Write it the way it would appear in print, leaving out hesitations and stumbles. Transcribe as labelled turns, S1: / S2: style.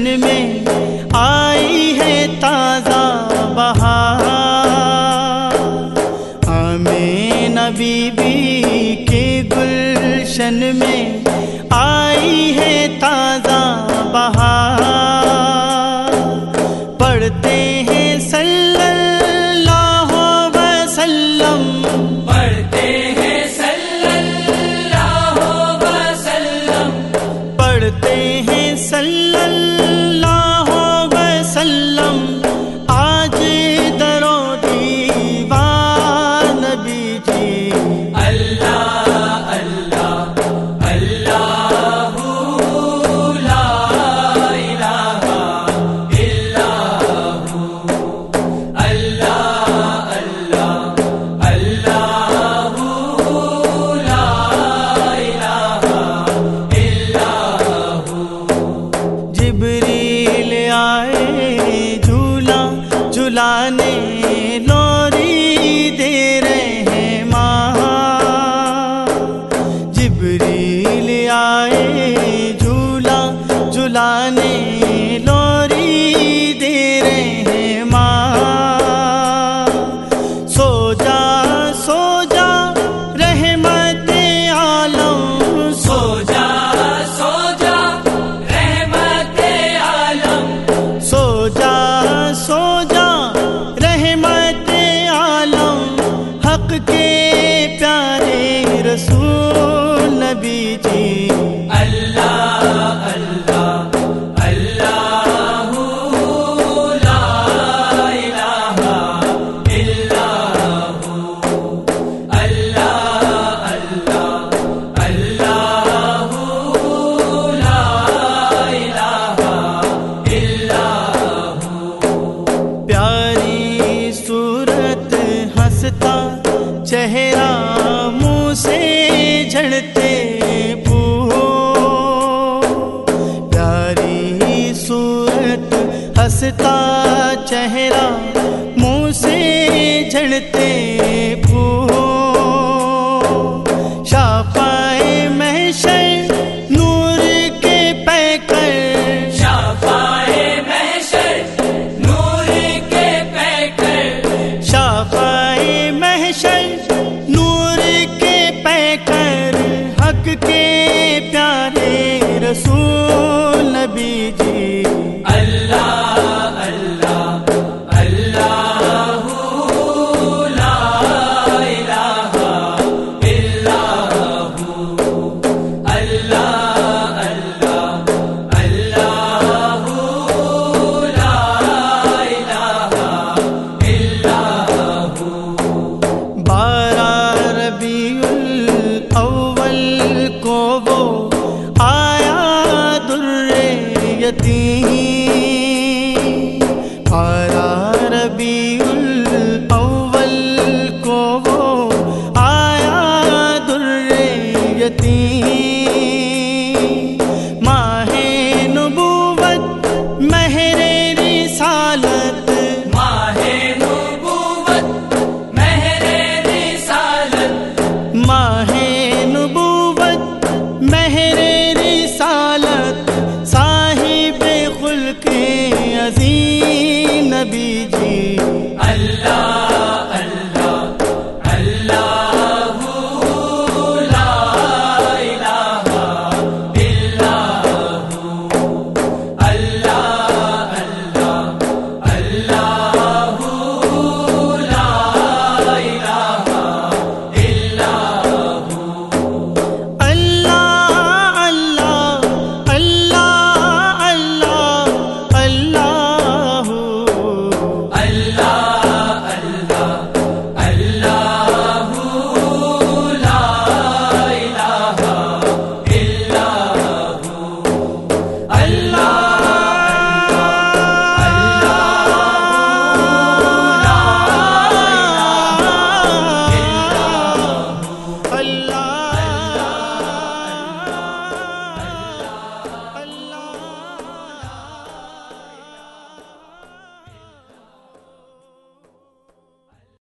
S1: میں آئی ہے تازہ بہار، آمینہ بی بی کے گلشن میں آئی ہے تازہ بہار، پڑھتے ہیں صلی اللہ وسلم،
S2: پڑھتے ہیں صلی اللہ وسلم،
S1: پڑھتے ہیں صلی اللہ وسلم، آج درو دیوان نبی جی،
S2: اللہ اللہ اللہ لا الہ الا ہو، اللہ اللہ اللہ لا الہ الا ہو۔
S1: جبریل آئے جھولا جھلانے، لوری دے رہے ہیں ماں، جبریل آئے جھولا جھلانے، لوری دے رہے ہیں ماں، سو جا سو جا رحمت عالم،
S2: سو جا سو جا رحمت عالم،
S1: سو جا سو جا رحمت عالم، حق کے پیارے رسول نبی جی،
S2: اللہ اللہ اللہ لا الہ الا ہو، اللہ اللہ اللہ لا الہ الا ہو۔
S1: پیاری صورت ہنستا چہرہ منہ سے جھڑتے پھول، پیاری صورت ہنستا چہرہ منہ سے جھڑتے پھول، شافائے محشر نور کے پیکر،
S2: شافائے محشر نور کے پیکر،
S1: شافائے محشر نور کے پیکر، حق کے پیارے رسول نبی جی،
S2: اللہ اللہ اللہ لا الہ الا ہو، اللہ اللہ اللہ لا الہ الا ہو۔
S1: 12 ربیع الاول کو وہ آیا در یتیم، 12 ربیع